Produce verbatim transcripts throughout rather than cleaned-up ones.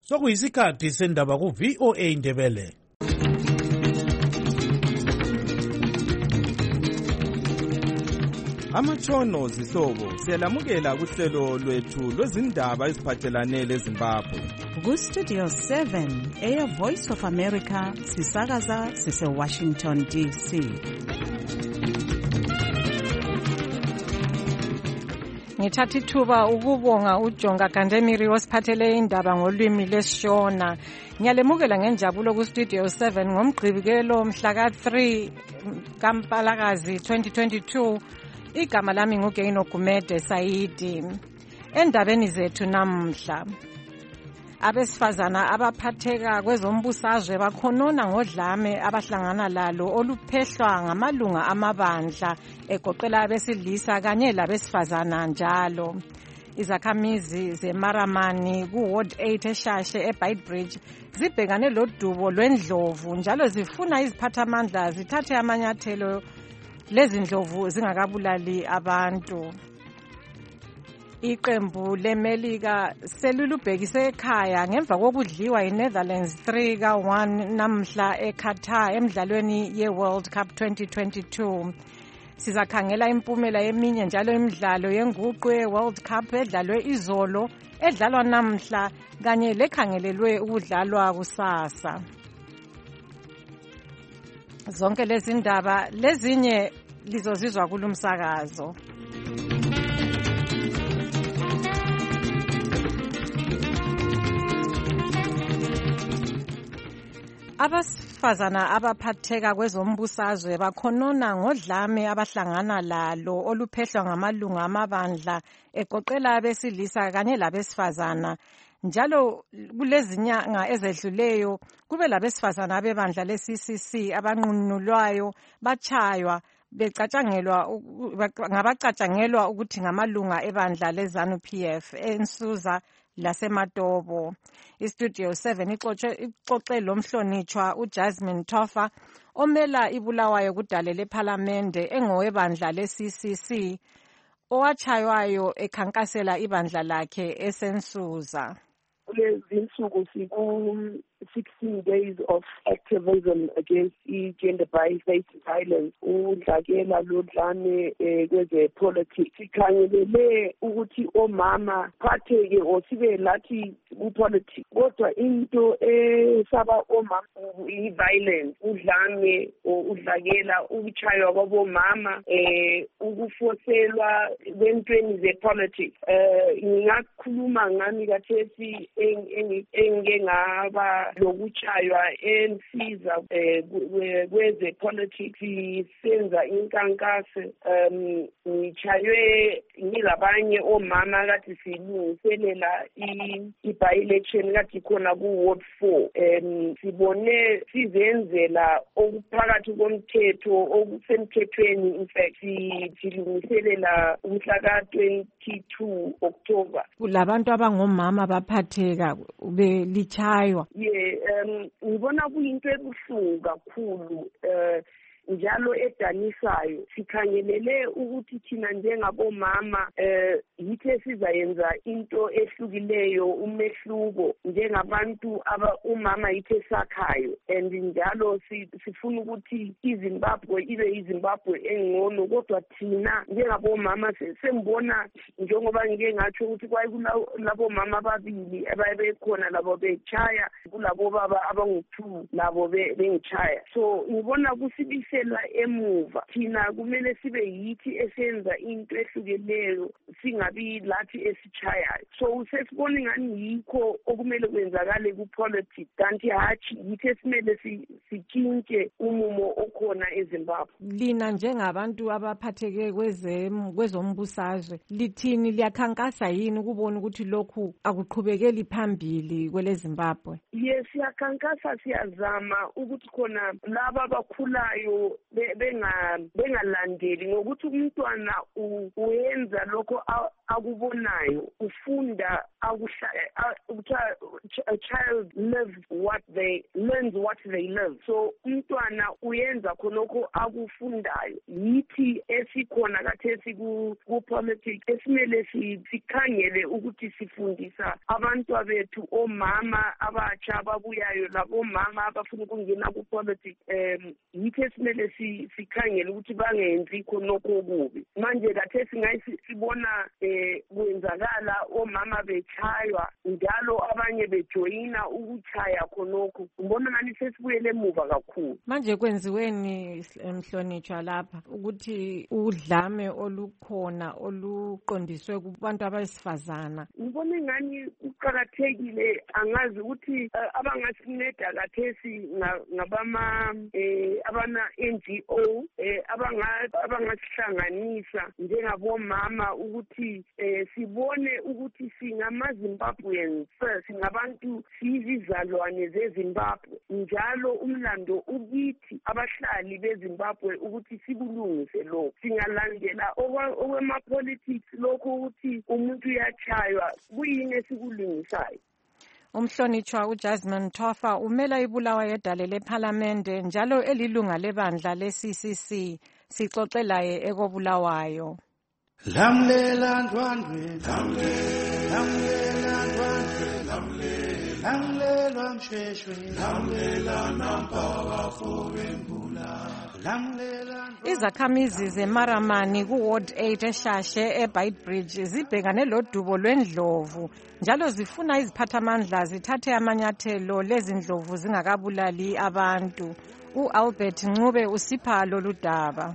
Sokuyisikhathi sendaba ku V O A Indebele. Amatshono zihlobo siyalamukela kuhlelo lwethu lwezindaba eziphathelane leZimbabwe. Ku Studio seven, Air Voice of America, sisakaza sise Washington D C. Ngithatha ithuba ukubonga uJonga Gandemiri osiphathele indaba ngolwimi lesishona. Ngiyalemukela ngenjabulo ku Studio seven ngomgqibelo mhla ka three kaMpalakazi twenty twenty-two. Igama lami nguGeino Gumede Saidi. Endabeni zethu namhla, abesifazana abaphatheka kwezombusazwe bakhonona ngodlame abahlangana lalo oluphehlwa ngamalunga amabandla egoqela abesilisa kanye labesifazana njalo. Izakhamizi zeMaramani ku Ward eight eShashe eBeitbridge zibhekane lodubo lwendlovu njalo zifuna iziphathamandla zithathe amanyathelo lezi ndlovu zingakabulali abantu. Iqembu leMelika selulubhekise ekhaya ngemva kokudliwa iNetherlands three ka one namhla eQatar emidlalweni yeWorld Cup twenty twenty-two. Sizakhangela impumela yeminye njalo imidlalo yenguqu yeWorld Cup edlalwe izolo, edlalwa namhla kanye lekhangelelwe ukudlalwa kusasa. Zonke lezi ndaba lezinye lizozizwa kulumsakazo. Abasifazana abaphatheka kwezombusazwe bakhonona ngodlame abahlangana lalo oluphehlwa ngamalunga amabandla egoqela abesilisa kanye labesifazana. Njalo kulezinyanga ezedluleyo kube labesifazana abebandla le-C C C abanqunulwayo bachaywa becatshangelwa ngabacatshangelwa ukuthi ngamalunga ebandla leZANU P F eNsusa laseMatobo. iStudio seven ixoxe lomhlonitshwa uJasmine Tofa omela ibulawayo kudale lePhalamende engowebandla le-C C C owachaywayo ekhankasela ibandla lakhe esensusa. Lezinsuku siku sixteen days of activism against gender-based violence. Udlakela lodlame kweze politics. Sikhangelele ukuthi omama phatheke osibe lathi upolitics. Kodwa into esaba omama i-violence, udlame udlakela ukuchaywa kwabomama, eh ukufoselwa kwentweni ze-politics. Eh ngingakhuluma ngani kathesi engike ngaba lokuchaywa ensiza kweze politics senza inkankase um ngichaywe ngilabanye omama kathi silungiselela i-by-election kathi khona ku Ward four. Um sibone sizenzela okuphakathi komthetho okusemthethweni, in fact silungiselela umhla ka twenty-two October. Kulabantu abangomama baphatheka belichaywa. Yeah, um ngibona kuyinto ebuhlungu kakhulu eh njalo edanisayo. Sikhangelele ukuthi thina njengabomama eh yithe sizayenza into ehlukileyo, umehluko njengabantu aba umama yithe sakhayo, and njalo sifuna ukuthi iZimbabwe ibe iZimbabwe engcono. Kodwa thina njengabomama sembona njengoba ngike ngathi ukuthi kwayikulabo mama ababili ababekhona labo bechaya, kulabo baba abangu-two labo bengichaya. So ngibona kusibise la emuva thina kumele sibe yithi esenza into ehlukeneyo, singabi lathi esichayayo. So sesibona ngani yikho okumele kwenzakale ku-politics, kanti hathi yithi esimele sitshintshe umumo okhona eZimbabwe. Lina njengabantu abaphatheke kwezombusazwe lithini, liyakhankasa yini ukubona ukuthi lokhu akuqhubekeli phambili kwele Zimbabwe? Yes, siyakhankasa, siyazama ukuthi khona laba abakhulayo bengalandeli ngokuthi umntwana uyenza lokho akubonayo, ufunda a child lives what they learns what they live. So umntwana uyenza khonokho akufundayo. Yithi esikhona kathesi ku politics esimele sikhangele ukuthi sifundisa abantu abethu omama abatsha ababuyayo labo mama abafuna ukungena ku politics. Um yithi esimele sikhangele ukuthi bangenzi khonokho kubi. Manje kathesi ngayisibona eh kwenzakala omama bechaywa njalo abanye bejoyina ukuchaya khonokho. Ngibona ngani sesibuyele emuva kakhulu. Manje kwenziweni Mhlonitshwa lapha ukuthi udlame olukhona oluqondiswe kubantu abesifazana? Ngibona ngani kuqhakathekile angazi ukuthi abangasinceda kathesi ngabama eh abana N G O eh abangasihlanganisa njengabomama ukuthi eh sibone ukuthi singamaZimbabweans first ngabantu sizizalwane zeZimbabwe njalo umlando ukithi abahlali beZimbabwe ukuthi sikulungise lo singalandela okwema politics lokho ukuthi umuntu uyachaywa kuyini esikulungisayo. Umhlonitshwa uJasmine Tofa umela ibulawa yedale leParliamente njalo elilunga lebandla le-C C C sixoxelaye ekobulawayo. Lamlela ndwandwe lamlela ndwandwe lamlela msheshwe lamlela nampaka fobembula. Izakhamizi zeMaramani ku-Ward eight eShashe eBeitbridge zibhekane lodubo lwendlovu njalo zifuna iziphathamandla zithathe amanyathelo lezindlovu zingakabulali abantu. U-Albert Ncube usipha lolu daba.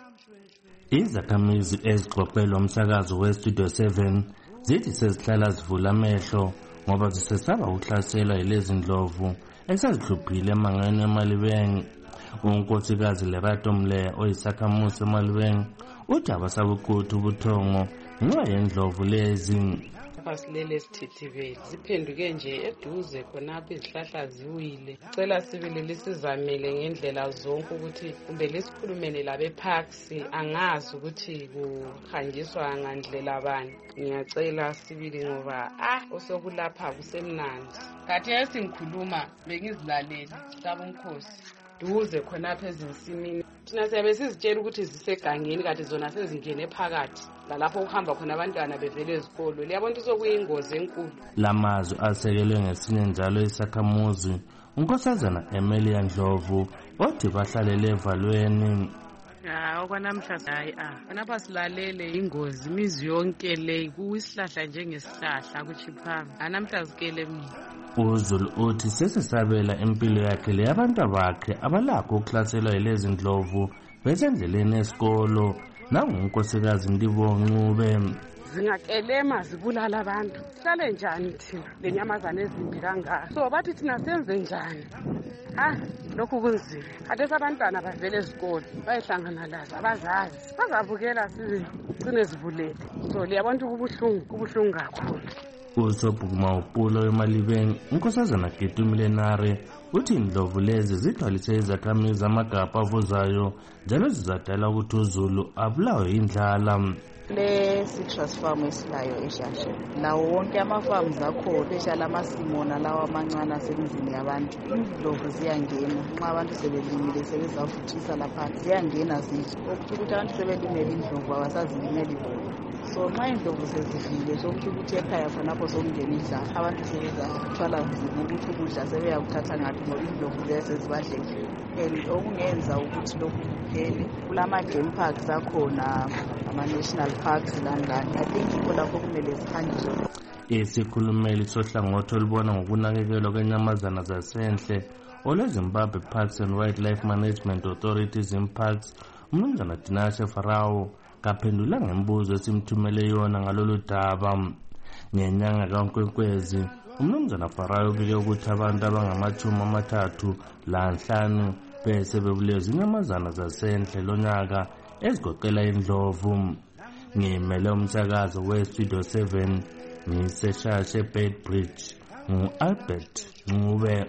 Izakhamizi ezixoxelwe umsakazo we-Studio seven zithi sezihlala zivula amehlo ngoba zisesaba ukuhlaselwa yilezi ndlovu esazihluphile emangweni eMalibeng. Unkosikazi Lerato Mle oyisakhamuzi eMalibeng uthi abasabukuthi ubuthongo ngenxa yendlovu lezi. Abasilele sithithibele ziphenduke nje eduze khonapho izihlahla ziwile. Cela sibili lisizamele ngendlela zonke ukuthi kumbe lisikhulumene labe-parks angazi ukuthi kuhanjiswa ngandlela bani. Ngiyacela sibili ngoba ah osokulapha kusemnandi. Khathesi ngikhuluma bengizilaleli sabonkosi duze khonapho ezinsimini. Thina siyabe sizitshela ukuthi zisegangeni kanti zona sezingene phakathi lalapho kuhamba khona abantwana bevele ezikolo. Liyabona ukuthi sokuyingozi enkulu. Lamazwi asekelwe ngesinye njalo isakhamuzi unkosazana Emilia Ndlovu othi bahlalele evalweni. Ya okwanamhla hayi ah khonapha silalele ingozi imizi yonke le kuyisihlahla njengesihlahla kuchiphanga anamhla zikele mina. uZulu uthi sesesabela impilo yakhe leyabantu bakhe abalakho ukuhlaselwa yilezi ndlovu besendleleni esikolo. Nangunkosikazi Ndibonga Ncube. Zingakelema zibulala abantu. Sihlale njani thina lenyamazana ezimbi kangaka? So bathi thina senze njani? Ah lokhu kunzima. Khathesi abantwana bavele ezikolo bayihlangana lazo abazazi. Bazavukela sizigcine zivulele. So liyabona kubuhlungu kubuhlungu kakhulu. Usobhukuma uPulo eMalibeng unkosazana Getumilenare uthi indlovu lezi zithwalise izakhamizi amagabha avuzayo njalo zizadala ukuthi uZulu abulawe indlala. Le citrus farm esilayo eShashe lawo wonke ama-farms akho special amasimona lawo amancane asemizini yabantu indlovu ziyangena nxa abantu sebelimile sebezavuthisa lapha ziyangena zidla okuthi ukuthi abantu sebelimele indlovu abasazilimeli bona. So nxa indlovu sezidlile sokuthi ukuthi ekhaya khonapho sokungena idlala abantu sebezathwala nzima ukuthi ukudla sebeyakuthatha ngaphi ngoba indlovu ziyasezibadlele. And okungenza ukuthi lokhu kuphele kulama-game parks akhona ama-national parks langani I think yikho lapho kumele zihanjiswe. Isikhulumeli sohlangothi olubona ngokunakekelwa kwenyamazana zasendle olweZimbabwe Parks and Wildlife Management Authority Zimparks umnumzana Dinashe Farao kaphendula ngembuzo esimthumele yona ngalolu daba. Ngenyanga kaNkwenkwezi umnumzana Farao ubike ukuthi abantu abangamachumi amathathu lanhlanu bese bebuleza inyamazana zasendle lonyaka ezigoqela indlovu. Ngimele umsakazo we-Studio seven ngiseshashe eBeitbridge ngu-Albert Ncube.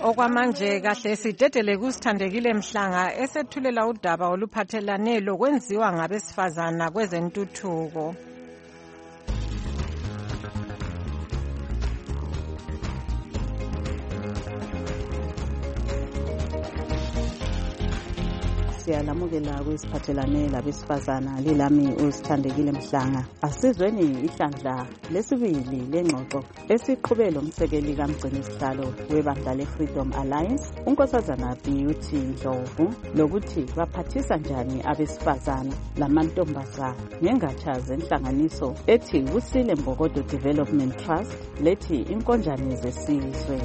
Okwamanje kahle sidedele kusithandekile Mhlanga esethulela udaba oluphathelane lokwenziwa ngabesifazana kwezentuthuko. Siyalamukela kwisiphathelane labesifazana lilami usithandekile Mhlanga. Asizweni ihlandla lesibili lengxoxo esiqhube lomsekeli kaMgcini sihlalo webandla leFreedom Alliance uNkosazana Beauty Ndlovu lokuthi baphathisa njani abesifazana lamantombazana ngengatsha zenhlanganiso ethi Kusile Mbokodo Development Trust lethi inkonjane zesizwe.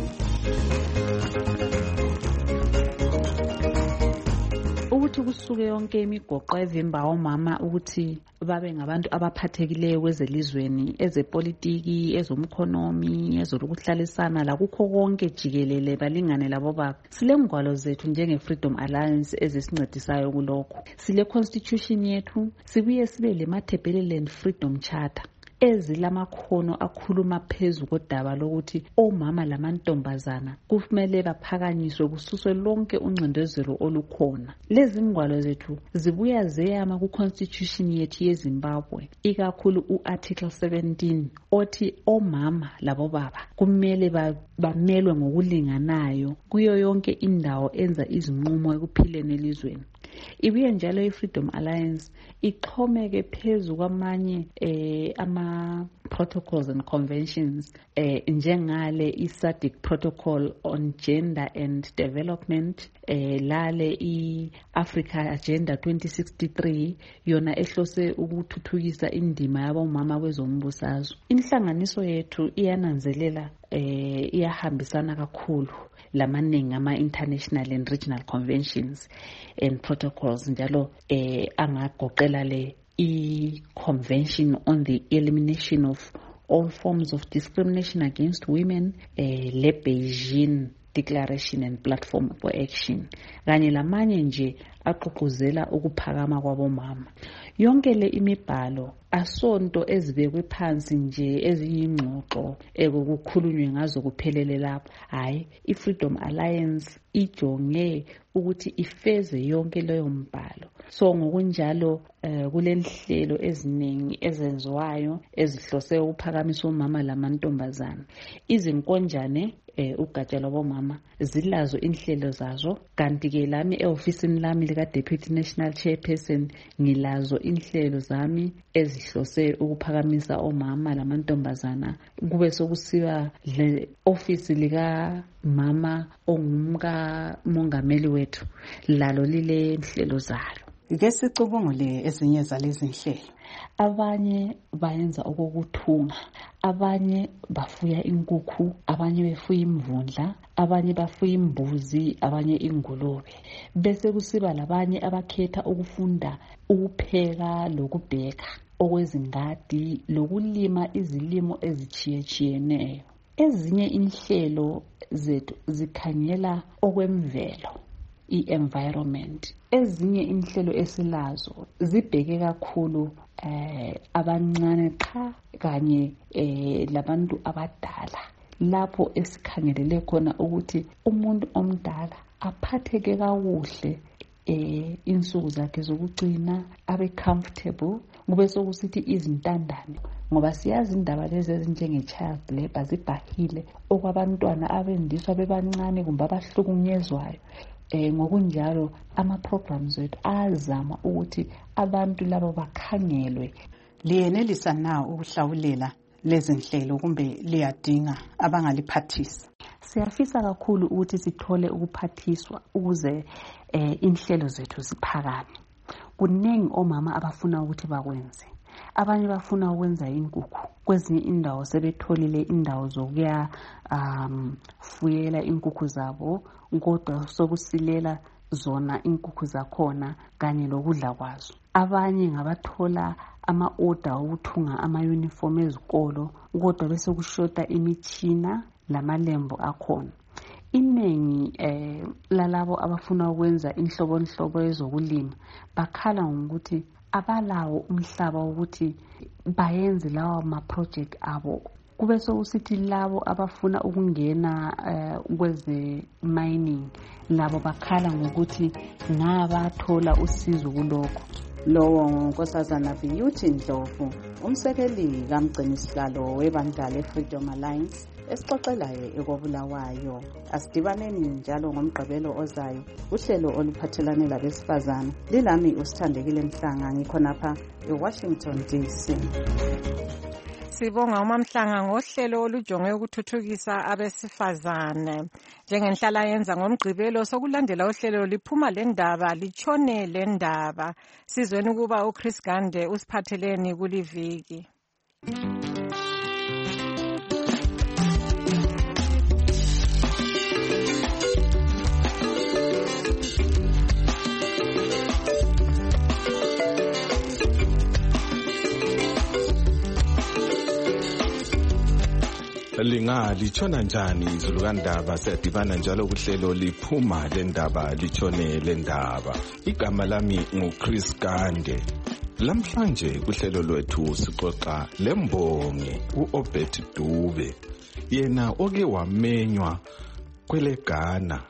Ukuthi kusuke yonke imigoqo evimba omama ukuthi babe ngabantu abaphathekileyo kwezelizweni, ezepolitiki, ezomkhonomi, ezokuhlalisana lakukho konke jikelele balingane labo baba. Sile ngwalo zethu njenge Freedom Alliance ezisincedisayo kulokho. Sile constitution yethu, sibuye sibe le Matabeleland Freedom Charter ezilamakhono akhuluma phezu kodaba lokuthi omama lamantombazana kufanele baphakanyiswe kususwe lonke uncindezelo olukhona. Lezi ngwalo zethu zibuya zeyama ku constitution yethu yeZimbabwe, ikakhulu uarticle seventeen othi omama labo baba kumele bamelwe ngokulinganayo kuyo yonke indawo enza izinqumo ekuphileni elizweni. Ibuye njalo iFreedom Alliance ixhomeke phezu kwamanye eh, ama protocols and conventions eh, njengale i-S A D C Protocol on Gender and Development, eh, lale i-Africa Agenda twenty sixty-three yona ehlose ukuthuthukisa indima yabomama kwezombusazwe. Inhlanganiso yethu iyananzelela eh, iyahambisana kakhulu lamaningi ama international and regional conventions and protocols njalo eh, angagoqela le i-Convention on the Elimination of All Forms of Discrimination Against Women, eh, le Beijing Declaration and Platform for Action kanye lamanye nje aqoquzela ukuphakama kwabomama. Yonke le imibhalo asonto ezibekwe phansi nje eziyingxoxo ekukhulunywe ngazo kuphelele lapho. Hayi, iFreedom Alliance ijonge ukuthi ifeze yonke leyo mbhalo. So ngokunjalo uh, kulenhlelo eziningi ezenziwayo ezihlose ukuphakamisa omama lamantombazana. Izinkonjane eh ugatsha lwabomama zilazo inhlelo zazo, kanti ke lami eofisini lami lika Deputy National Chairperson ngilazo inhlelo zami ezihlose ukuphakamisa omama lamantombazana. Kube sokusiba le office lika mama ongumka mongameli wethu lalo lile inhlelo zalo. Ke sicubungule ezinye zalezi inhlelo. Abanye bayenza okokuthunga, abanye bafuya inkukhu, abanye befuya imvundla, abanye bafuya imbuzi, abanye ingulube. Bese kusiba labanye abakhetha ukufunda ukupheka lokubheka, okwezingadi lokulima izilimo ezithiyechiyeneyo. Ezinye inhlelo zethu zikhangela okwemvelo, i-environment. Ezinye inhlelo esilazo zibheke kakhulu eh abancane qha kanye eh labantu abadala, lapho esikhangelele khona ukuthi umuntu omdala aphatheke kakuhle eh insuku zakhe zokugcina, abe comfortable. Kube sokusithi izintandane, ngoba siyazi indaba lezi ezinjenge child labor zibhahile okwabantwana abendiswa bebancane kumbe abahlukunyezwayo. Eh ngokunjalo ama programs wethu azama ukuthi abantu labo bakhangelwe. Liyenelisa na ukuhlawulela lezi nhlelo kumbe liyadinga abangaliphathisa? Siyafisa kakhulu ukuthi sithole ukuphathiswa ukuze eh inhlelo zethu ziphakame. Kuningi omama abafuna ukuthi bakwenze. Abanye bafuna ukwenza inkukhu, kwezinye indawo sebetholile indawo zokuya um fuyela inkukhu zabo, kodwa sokusilela zona inkukhu zakhona kanye lokudla kwazo. Abanye ngabathola ama order ukuthunga ama uniform ezikolo, kodwa bese kushota imitshina lamalembo akhona. Inengi eh lalabo abafuna ukwenza inhlobonhlobo ezokulima bakhala ngokuthi abalawo umhlaba ukuthi bayenze lawa ama project abo kube sokusithi labo abafuna ukungena uh, kweze mining labo bakhala ngokuthi ngabathola usizo kulokho. Lowo nkosazana Beauty Ndlovu, umsekeli kamgcinisihlalo webandla le-Freedom Alliance esixoxelayo ekobulawayo. Asidibaneni njalo ngomgqibelo ozayo uhlelo oluphathelane labesifazana. Lilami uSithandekile Mhlanga, ngikhonapha eWashington D C. Sibonga uMamhlanga ngohlelo olujonge ukuthuthukisa abesifazane. Njengenhlala yenza ngomgqibelo sokulandela uhlelo liphuma lendaba litshone lendaba. Sizweni kuba uChris Gande usiphatheleni kuliviki. Linga litshona njani izulu kandaba siyadibana njalo kuhlelo liphuma lendaba litshone lendaba. Igama lami nguChris Gande. Lamhlanje kuhlelo lwethu sixoxa lembongi uObert Dube, yena oke wamenywa kwele Ghana.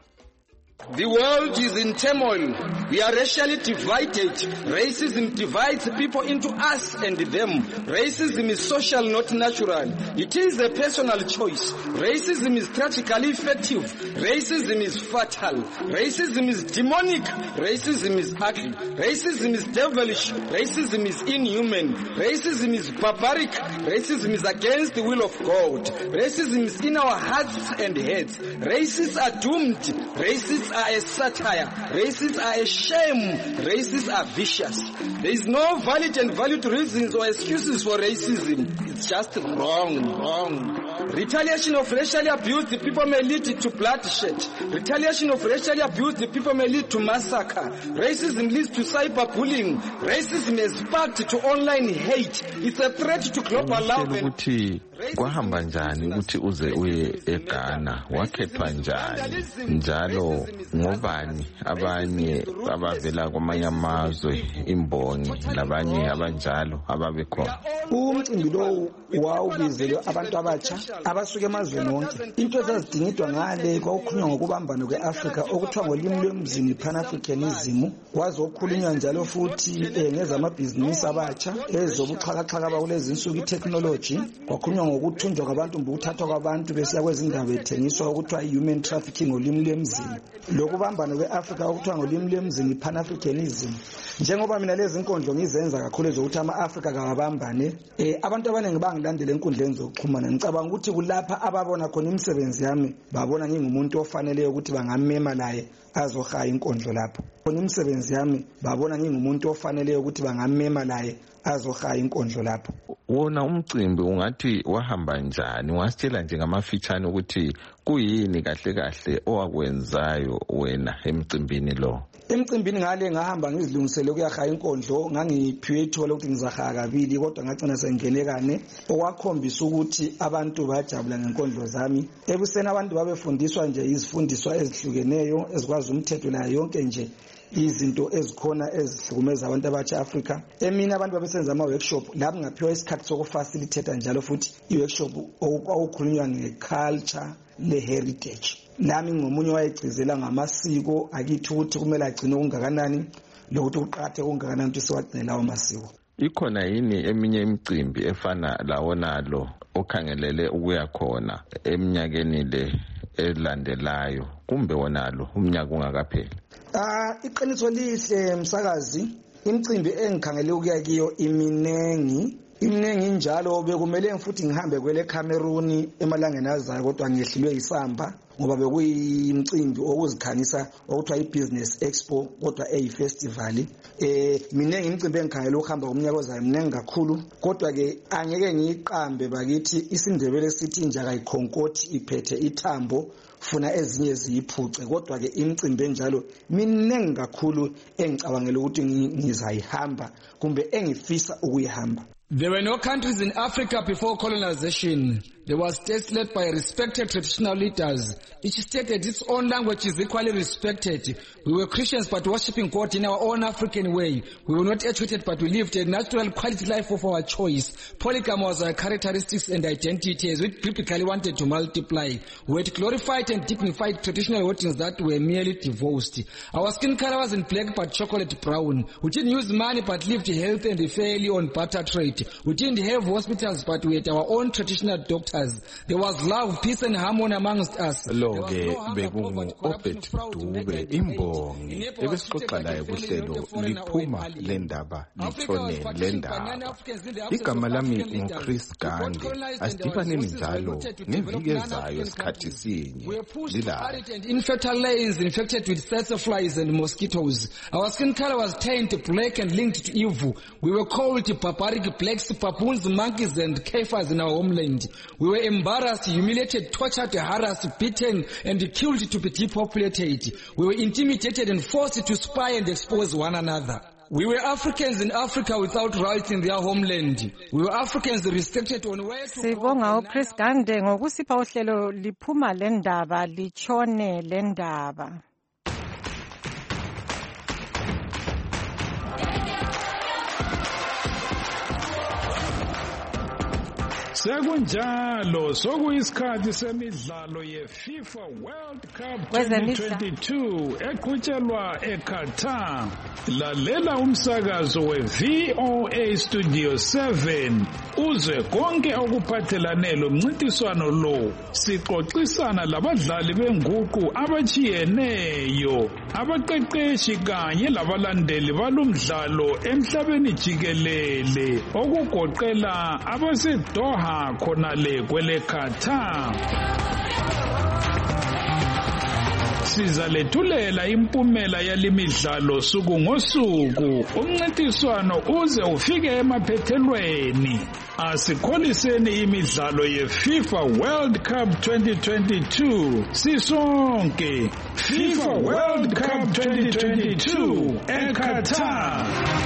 The world is in turmoil. We are racially divided. Racism divides people into us and them. Racism is social, not natural. It is a personal choice. Racism is tragically effective. Racism is fatal. Racism is demonic. Racism is ugly. Racism is devilish. Racism is inhuman. Racism is barbaric. Racism is against the will of God. Racism is in our hearts and heads. Racists are doomed. Racists are a satire. Racists are a shame. Racists are vicious. There is no valid and valid reasons or excuses for racism. It's just wrong, wrong. Retaliation of racially abused people may lead to bloodshed. Retaliation of racially abused people may lead to massacre. Racism leads to cyberbullying. Racism is sparked to online hate. It's a threat to global love. Ukuthi kwahamba njani ukuthi uze uye eGhana, wakhethwa njani, njalo ngobani abanye abavela kwamanye amazwe imbongi labanye abanjalo ababekhona? Umcimbi lo wawubizelwe abantu abatsha abasuka emazweni onke. Into ezazidingidwa ngale kwakukhulunywa ngokubambana kweAfrika okuthiwa ngolimi lwemzini Pan-Africanism, wazokhulunywa njalo futhi ngezamabhizinisi abatsha, ezobuxhakaxhaka bakulezi insuku itechnology, kwakhulunywa ngokuthunjwa kwabantu ngokuthathwa kwabantu besiya kwezindaba ethengiswa okuthiwa human trafficking ngolimi lwemzini. Lokubambana kweAfrika okuthiwa ngolimi lwemzini Pan-Africanism. Njengoba mina lezi inkondlo ngizenza kakhulu ezokuthi ama-Afrika kawabambane, eh abantu abaningi bangilandela enkundleni zokuxhumana. Ngicabanga ukuthi kulapha ababona khona imisebenzi yami babona ngingumuntu ofanele ukuthi bangamema naye azohaya inkondlo lapho. Khona imisebenzi yami babona ngingumuntu ofanele ukuthi bangamema naye azohaya inkondlo lapho. Wona umcimbi ungathi wahamba njani? Wasitshela nje ngamafitshane ukuthi kuyini kahle kahle owakwenzayo wena emcimbini lo? Emcimbini ngale ngahamba ngizilungisele ukuyahaya inkondlo, ngangiphiwe ithola ukuthi ngizahaya kabili kodwa ngagcina sengene kane, okwakhombisa ukuthi abantu bajabula ngenkondlo zami. Ebuseni abantu babefundiswa nje izifundiswa ezihlukeneyo ezikwazi umthetho la yonke nje izinto ezikhona ezihlukumeza abantu abatsha Africa. Emini abantu babesenza ama workshop lapho ngaphiwa isikhathi sokufacilitate njalo futhi i-workshop okukhulunywa ngeculture le-heritage. Nami ngomunye wayegcizela ngamasiko akithi ukuthi kumele agcine okungakanani lokuthi uqathe okungakanani ukuthi siwagcine lawo masiko. Ikhona yini eminye imicimbi efana lawo nalo okhangelele ukuya khona eminyakeni le elandelayo kumbe wonalo umnyaka ungakapheli? Ah, iqiniso lihle msakazi, imicimbi engikhangele ukuya kiyo iminengi. Imnengi njalo bekumele futhi ngihambe kwele Cameroon emalangeni azayo kodwa ngehlilwe isamba ngoba bekuyimcimbi okuzikhanisa okuthiwa iBusiness Expo kodwa eyifestival. Eh minengi imicimbi engikhangela ukuhamba kumnyaka ozayo minengi kakhulu kodwa ke angeke ngiyiqambe bakithi isindebele sithi njaka ikhonkoti iphethe ithambo funa ezinye ziyiphuce kodwa ke imicimbi enjalo minengi kakhulu engicabangela ukuthi ngizayihamba kumbe engifisa ukuyihamba. There were no countries in Africa before colonization There was states led by respected traditional leaders. Each state had its own language is equally respected. We were Christians but worshipping God in our own African way. We were not educated but we lived a natural quality life of our choice. Polygamy was our characteristics and identities which biblically wanted to multiply. We had glorified and dignified traditional weddings that were merely divorced. Our skin color wasn't black but chocolate brown. We didn't use money but lived healthy and fairly on barter trade. We didn't have hospitals but we had our own traditional doctors. There was love, peace and harmony amongst us. Loke bekungu Obed Dube imbongi ebesixoxa laye kuhlelo liphuma lendaba lithone lendaba. Igama lami nguChris Gande. Asidibaneni njalo neviki ezayo sikhathi sinye lila. Infertile lands infected with flies and mosquitoes. Our skin color was tanned black and linked to evil. We were called barbaric blacks, baboons, monkeys and kafirs in our homeland. We were embarrassed, humiliated, tortured, harassed, beaten and killed to be depopulated. We were intimidated and forced to spy and expose one another. We were Africans in Africa without rights in their homeland. We were Africans restricted on where to go. Sibonga uChris Gande ngokusipha uhlelo liphuma lendaba lichone lendaba. Sekunjalo sokuyisikhathi semidlalo yeFIFA World Cup twenty twenty-two eqhutshelwa eQatar. Lalela umsakazo weV O A Studio seven uze konke okuphathelane lomncintiswano lo. Sixoxisana labadlali benguqu abachiyeneyo, abaqeqeshi kanye labalandeli balomdlalo emhlabeni jikelele okugoqela abaseDoha khonale kwele Qatar. Sizalethulela impumela yalimidlalo suku ngosuku. Umncintiswano uze ufike emaphethelweni. Asikholiseni imidlalo yeFIFA World Cup twenty twenty-two. Sisonke FIFA World Cup twenty twenty-two eQatar.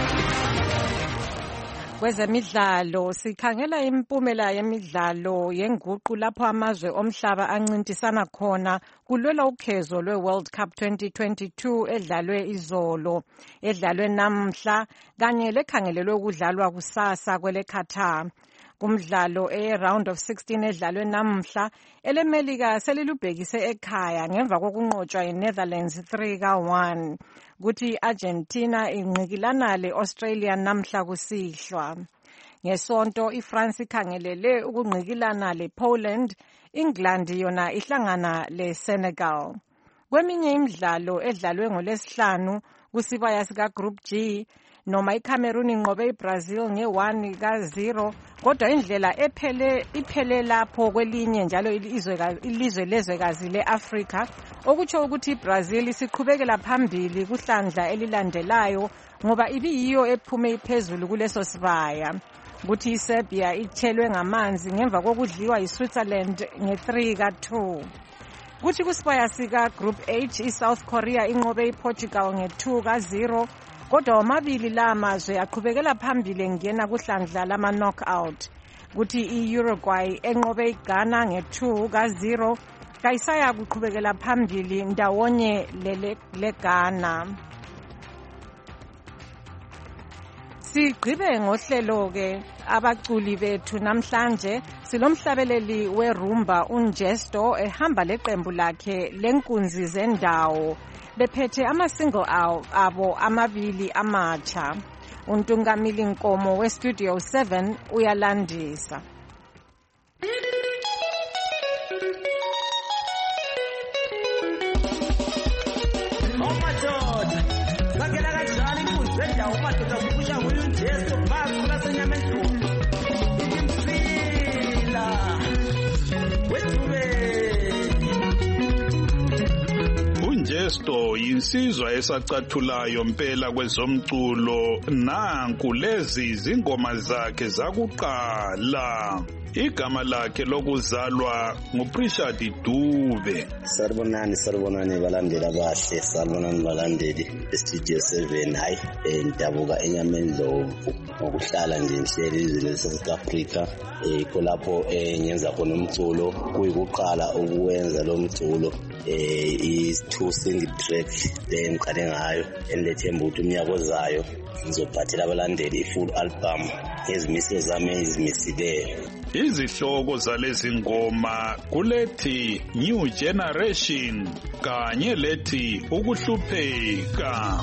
Kwezemidlalo sikhangela impumela yemidlalo yenguqu lapho amazwe omhlaba ancintisana khona kulwela ukhezo lweWorld Cup twenty twenty-two edlalwe izolo, edlalwe namhla kanye lekhangelelwe ukudlalwa kusasa kwele Qatar. Kumdlalo e-round of sixteen edlalwe namhla, elemelika selilubhekise ekhaya ngemva kokunqotshwa eNetherlands three ka one. Kuthi Argentina inqikilana le-Australia namhla kusihlwa. Ngesonto iFrance ikhangelele ukunqikilana le-Poland, England yona ihlangana le-Senegal. Kweminye imidlalo edlalwe ngolesihlanu kusibaya sika Group G, noma iCameroon inqobe iBrazil nge one ka zero, kodwa indlela ephele iphele lapho kwelinye njalo ilizwe ilizwe lezwekazi leAfrica, okutsho ukuthi iBrazil isiqhubekela phambili kuhlandla elilandelayo ngoba ibiyiyo ephume iphezulu kuleso sibaya. Kuthi iSerbia ithelwe ngamanzi ngemva kokudliwa iSwitzerland nge three ka two. Kuthi kusibaya sika Group H iSouth Korea inqobe iPortugal nge two ka zero. Kodwa amabili la mazwe aqhubekela phambili ngena kuhlandla lama knockout. Kuthi iUruguay enqobe iGhana nge two ka zero, kayisaya kuqhubekela phambili ndawonye lele leGhana. Sigqibe ngohlelo ke abaculi bethu namhlanje silomhlabeleli werumba uNjesto ehamba leqembu lakhe lenkunzi zendawo. Bephethe ama-single abo amabili amatsha. Untungamili Nkomo weStudio seven uyalandisa. Jesto yinsizwa esacathulayo mpela kwezomculo. Nanku lezi zingoma zakhe zakuqala. Igama lakhe lokuzalwa nguPrishad Dube. Saribonani saribonani balandeli abahle, saribonani balandeli eStudio seven. Hayi ndabuka enyameni Ndlovu. ngokuhlala nje ngihleli izwe le-South Africa yikho lapho ngenza khona umculo kuyikuqala ukuwenza lo mculo eh i-two single track le ngiqale ngayo endethemba ukuthi umnyaka ozayo ngizophathela abalandeli i-full album ngezimiso zami ezimisileyo. Izihloko zalezi ngoma kulethi New Generation kanye lethi ukuhlupheka.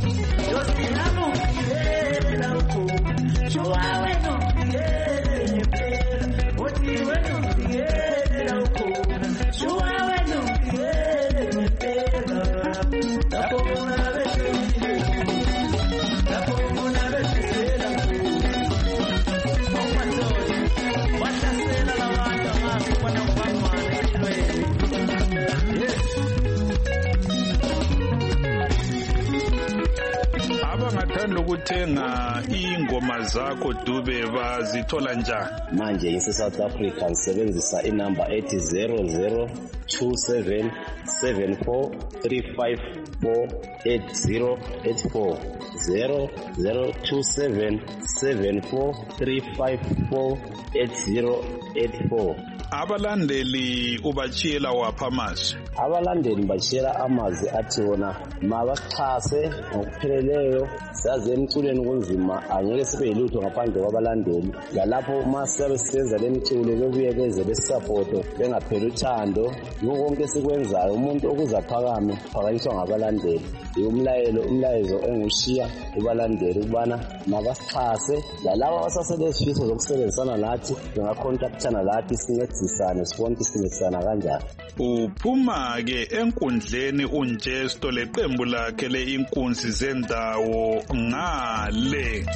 Abangathanda ukuthenga ingoma zakho Dube bazithola njani? Manje ngise South Africa ngisebenzisa inamba ethi zero zero two seven seven four three five four eight zero eight four zero zero two seven seven four three five four eight zero eight four. Abalandeli ubachiyela wapha amazwi? Abalandeli bachiyela amazwi athi wona mabaxhase ngokupheleleyo saze emculweni kunzima angeke sibe yilutho ngaphandle kwabalandeli. Lalapho uma siyabe sisenza le mculo bebuyekeze besupporto bengapheli uthando konke sikwenzayo umuntu okuza phakame phakanyiswa ngabalandeli. Umlayelo umlayezo engushiya kubalandeli ukubana mabasixhase lalabo abasasele isifiso zokusebenzisana nathi bengacontractana lathi sincedisane sibonke sincedisana kanjani. Uphuma ke enkundleni uNjesto leqembu lakhe leinkunzi zendawo ngale.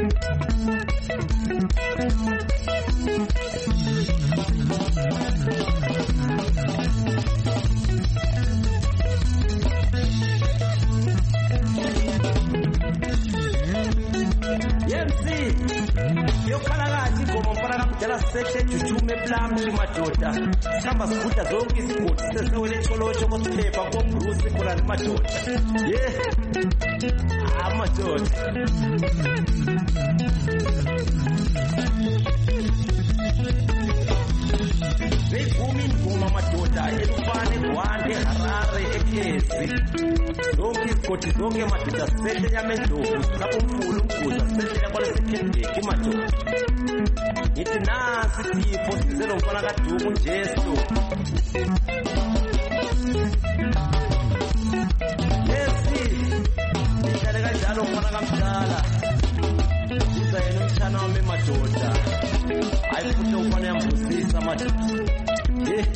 Yokalakathi ngoma mfana kudala sehle jujume blamshi madoda sihamba sibuda zonke izigodi sesewele cholocho kophepha koBruce khona madoda yeah amadoda Befumi ngoma madoda elufane kwande Harare ekezi zonke izigodi zonke madoda sehle yamendlovu lapho umfulu umguza sehle yakwale sekhembeki madoda Ngithi nasi sipho size lo mfana kaDuku Njesto Yesi Ngihlale kanjalo mfana kamdala Siza yena umshana wami madoda Hayi futhi ufana yambuzisa madoda Eh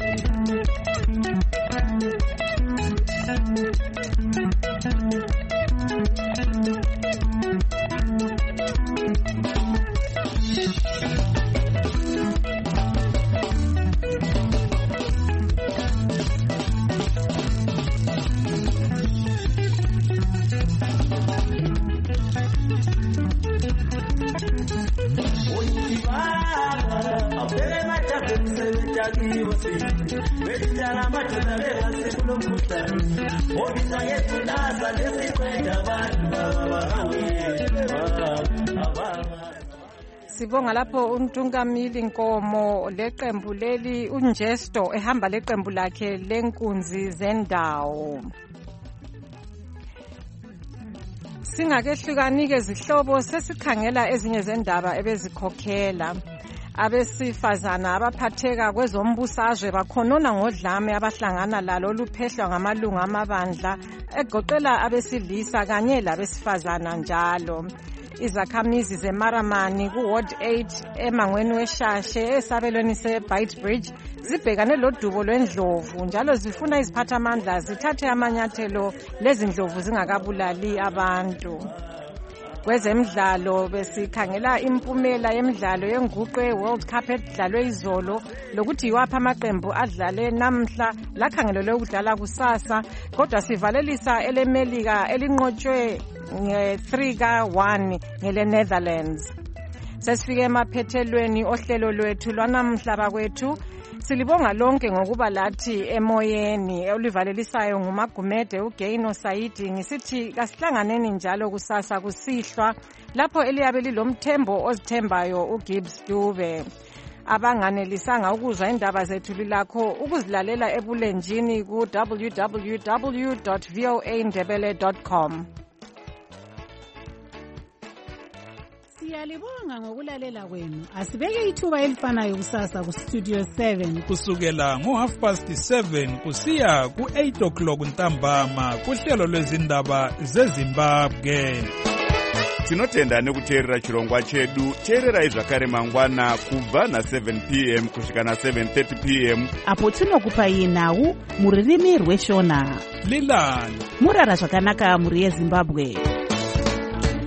Sibonga lapho uNtungamili Nkomo leqembu leli uNjesto ehamba leqembu lakhe lenkunzi zendawo. Singakehlukanike zihlobo sesikhangela ezinye zendaba ebezikhokhela. Abesifazana abaphatheka kwezombusazwe bakhonona ngodlame abahlangana lalo luphehlwa ngamalungu amabandla egoqela abesilisa kanye labesifazana njalo. Izakhamizi zeMaramani ku-Ward eight emangweni weshashe esabelweni se-Beitbridge zibhekane lodubo lwendlovu njalo zifuna iziphathamandla zithathe amanyathelo lezindlovu zingakabulali abantu. Kwezemidlalo besikhangela impumela yemidlalo yenguqu ye-World Cup edlalwe izolo lokuthi yiwaphi amaqembu adlale namhla lakhangelelwe ukudlala kusasa kodwa sivalelisa elemelika elinqotshwe nge-three ka one ngele Netherlands. Sesifike emaphethelweni ohlelo lwethu lwanamhla bakwethu silibonga lonke ngokuba lathi emoyeni. Olivalelisayo ngumagumede uGaino Saidi. Ngisithi kasihlanganeni njalo kusasa kusihlwa lapho eliyabe lilomthembo ozithembayo uGibbs Dube. Abanganelisanga ukuzwa indaba zethu lilakho ukuzilalela ebulenjini ku w w w dot voa ndebele dot com. Siyalibonga ngokulalela kwenu. Asibeke ithuba elifanayo kusasa ku Studio seven kusukela ngo half past seven kusiya ku eight o'clock ntambama kuhlelo lwezindaba zeZimbabwe. Tinotenda nekuteerera chirongwa chedu. Teererai zvakare mangwana kubva na seven p m kusvika na seven thirty p m apo tinokupai nhau muririmi rweshona. Lilani murara zvakanaka muri yeZimbabwe.